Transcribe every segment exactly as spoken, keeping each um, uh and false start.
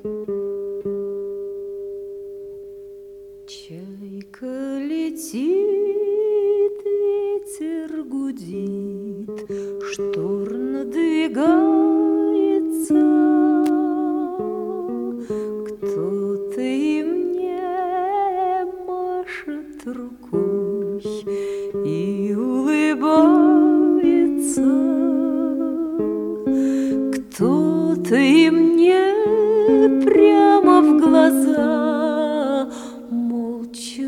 Чайка летит, ветер гудит, штор надвигается. Кто-то и мне машет рукой и улыбается. Кто-то и мне прямо в глаза молча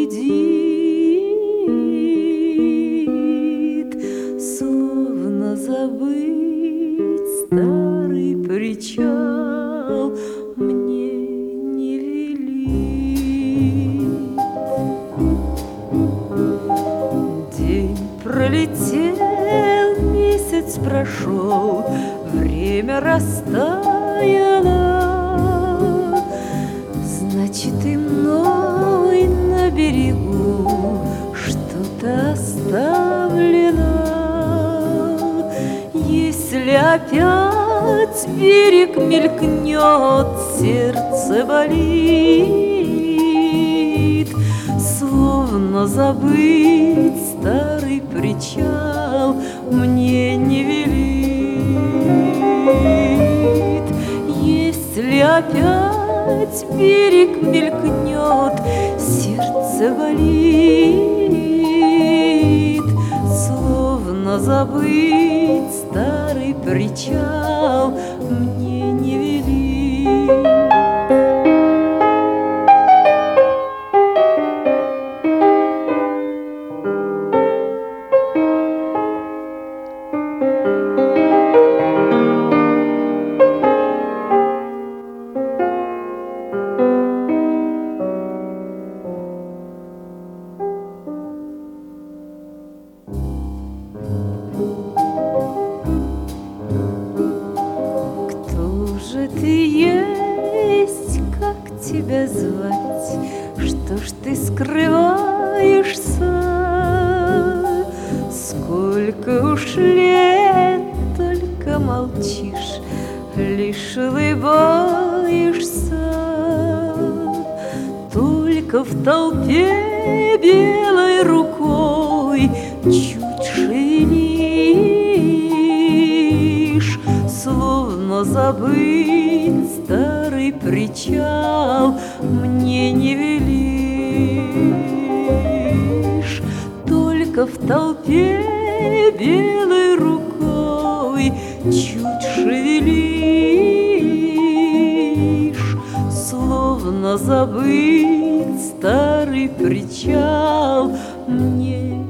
глядит, словно забыть старый причал мне не велит. День пролетел, месяц прошел, время растаяло. Значит, и мной на берегу что-то оставлено. Если опять берег мелькнет, сердце болит, словно забыть старый причал мне не велит. Если опять берег мелькнет, сердце болит, словно забыть старый причал мне не велит. Ты есть, как тебя звать? Что ж ты скрываешься? Сколько уж лет только молчишь, лишь улыбаешься. Только в толпе белой рукой чуть шевелишь, словно забыть старый причал мне не велишь. Только в толпе белой рукой чуть шевелишь, словно забыть старый причал мне